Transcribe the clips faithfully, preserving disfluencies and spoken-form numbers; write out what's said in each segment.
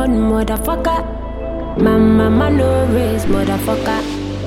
born, motherfucker. My mama no raise, motherfucker.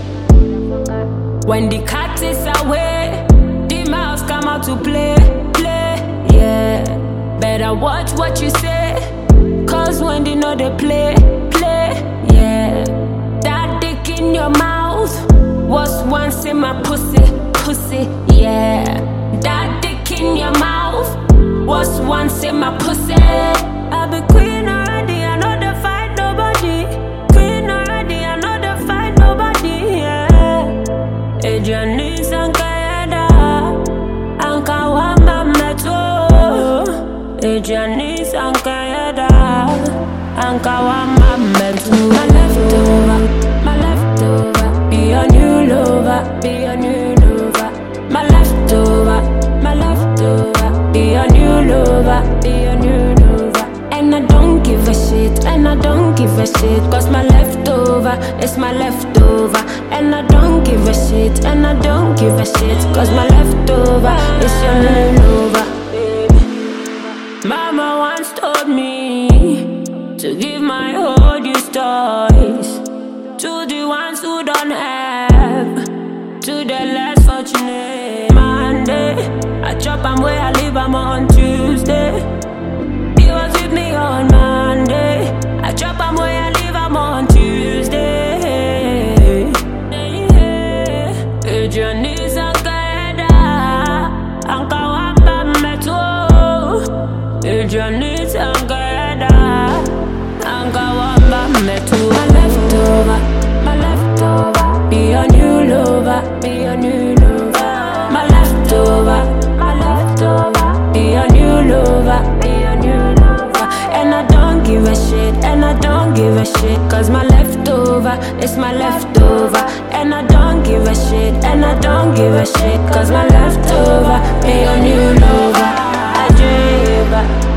When the cat is away, the mouse come out to play, play, yeah. Better watch what you say, cause when they know they play, play, yeah. That dick in your mouth was once in my pussy, pussy, yeah. That dick in your mouth was once in my pussy. I be queen already, I know they fight nobody. Queen already, I know they fight nobody, yeah. Ejani Sankayada, Anka Wamba Meto. Ejani Sankayada, Anka Wamba Meto. My leftover, my leftover, be a new lover, be a new lover. My leftover, my leftover, be a new lover, be a new lover. And I don't give a shit, and I don't give a shit, cause my leftover is my leftover. And I don't give a shit, and I don't give a shit, cause my leftover is your new lover. Mama once told me to give my whole you toys to the ones who don't have, to the less fortunate. Monday, I chop and where I live, I'm on Tuesday. He was with me on Monday, I chop and where I live, I'm on Tuesday. Ejani Sankayada, Anka Wamba Meto. Ejani Sankayada, Anka Wamba Meto. My leftover, my leftover, be a new lover, be a new lover. My leftover, my leftover, be a new lover, be a new lover. And I don't give a shit, and I don't give a shit, cause my leftover is my leftover. And I don't give a shit, and I don't give a shit, cause my leftover be a new lover. I dream.